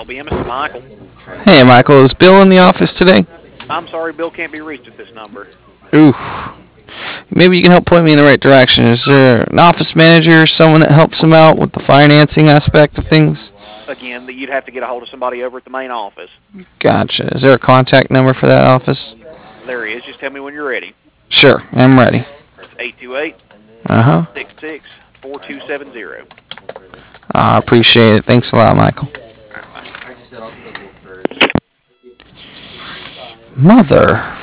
LBM, Mr. Michael. Hey, Michael, is Bill in the office today? I'm sorry, Bill can't be reached at this number. Ooh. Maybe you can help point me in the right direction. Is there an office manager, someone that helps him out with the financing aspect of things? Again, that you'd have to get a hold of somebody over at the main office. Gotcha. Is there a contact number for that office? There is. Just tell me when you're ready. Sure, I'm ready. It's 828 Uh-huh. 66 4270. I appreciate it. Thanks a lot, Michael. Mother.